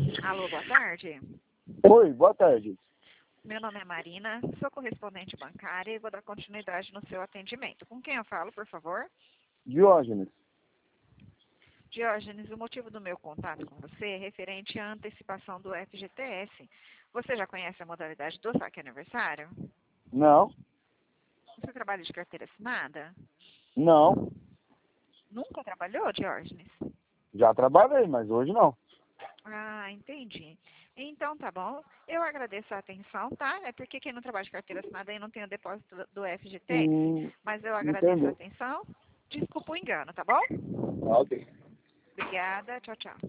Alô, boa tarde. Oi, boa tarde. Meu nome é Marina, sou correspondente bancária e vou dar continuidade no seu atendimento. Com quem eu falo, por favor? Diógenes. Diógenes, o motivo do meu contato com você é referente à antecipação do FGTS. Você já conhece a modalidade do saque aniversário? Não, Você trabalha de carteira assinada? não. Nunca trabalhou, Diógenes? Já trabalhei, mas hoje não. Ah, entendi. Então, tá bom. Eu agradeço a atenção, tá? É porque quem não trabalha de carteira assinada aí não tem o depósito do FGTS. Mas eu agradeço a Entendeu? atenção. Desculpa o engano, tá bom? Ah, ok. Obrigada. Tchau, tchau.